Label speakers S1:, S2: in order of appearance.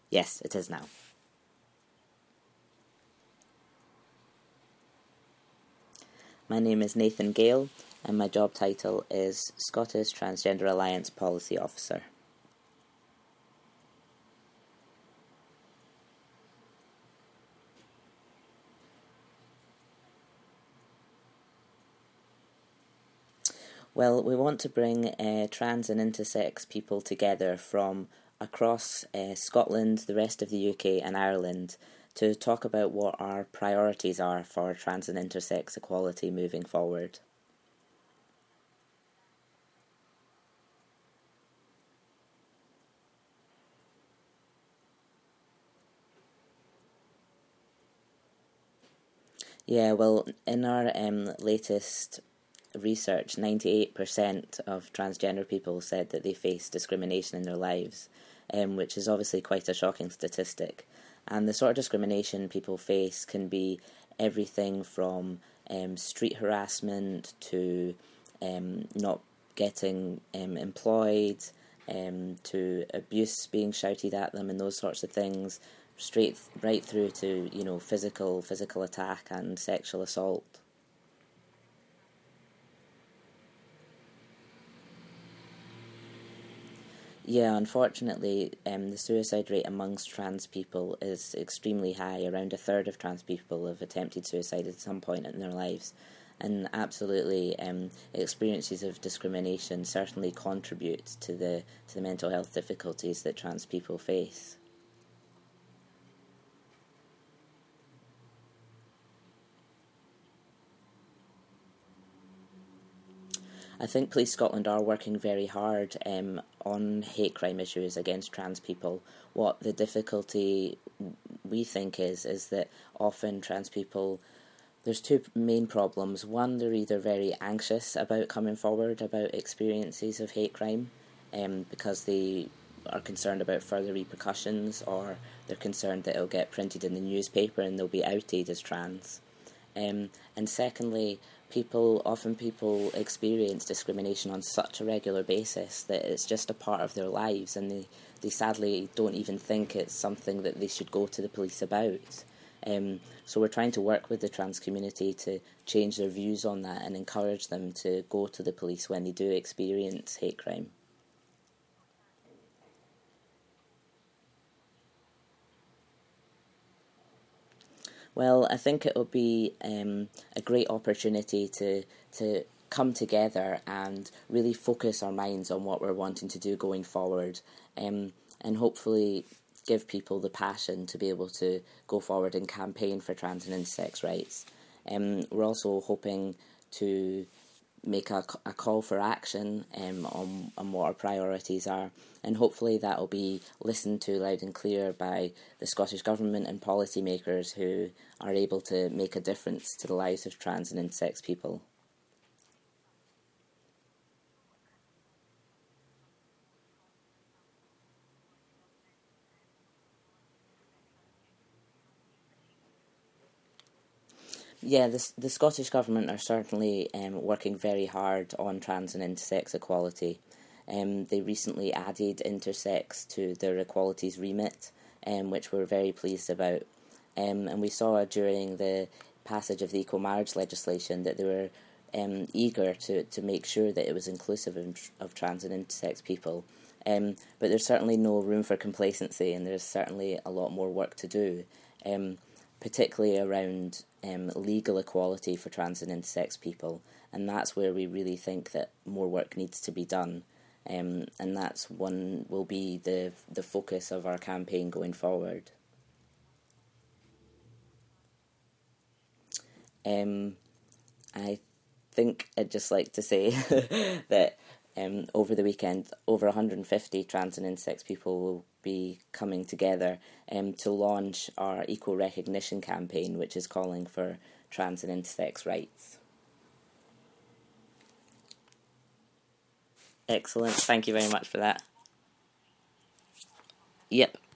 S1: Yes, it is now. My name is Nathan Gale, and my job title is Scottish Transgender Alliance Policy Officer. Well, we want to bring trans and intersex people together from across Scotland, the rest of the UK and Ireland to talk about what our priorities are for trans and intersex equality moving forward. Yeah, well, in our latest research, 98% of transgender people said that they face discrimination in their lives, which is obviously quite a shocking statistic. And the sort of discrimination people face can be everything from street harassment to not getting employed, to abuse being shouted at them and those sorts of things, straight right through to physical attack and sexual assault. Yeah, unfortunately, the suicide rate amongst trans people is extremely high. Around a third of trans people have attempted suicide at some point in their lives. And absolutely, experiences of discrimination certainly contribute to the mental health difficulties that trans people face. I think Police Scotland are working very hard on hate crime issues against trans people. What the difficulty we think is that often trans people, there's two main problems. One, they're either very anxious about coming forward about experiences of hate crime because they are concerned about further repercussions, or they're concerned that it'll get printed in the newspaper and they'll be outed as trans. And secondly, people experience discrimination on such a regular basis that it's just a part of their lives, and they sadly don't even think it's something that they should go to the police about. So we're trying to work with the trans community to change their views on that and encourage them to go to the police when they do experience hate crime. Well, I think it will be a great opportunity to come together and really focus our minds on what we're wanting to do going forward, and hopefully give people the passion to be able to go forward and campaign for trans and intersex rights. We're also hoping to make a call for action on what our priorities are, and hopefully that will be listened to loud and clear by the Scottish Government and policymakers who are able to make a difference to the lives of trans and intersex people. Yeah, the Scottish Government are certainly working very hard on trans and intersex equality. They recently added intersex to their equalities remit, which we're very pleased about. And we saw during the passage of the equal marriage legislation that they were eager to make sure that it was inclusive of trans and intersex people. But there's certainly no room for complacency, and there's certainly a lot more work to do, particularly around legal equality for trans and intersex people. And that's where we really think that more work needs to be done. And that's one will be the focus of our campaign going forward. I think I'd just like to say that over the weekend, over 150 trans and intersex people will be coming together to launch our equal recognition campaign, which is calling for trans and intersex rights. Excellent. Thank you very much for that. Yep.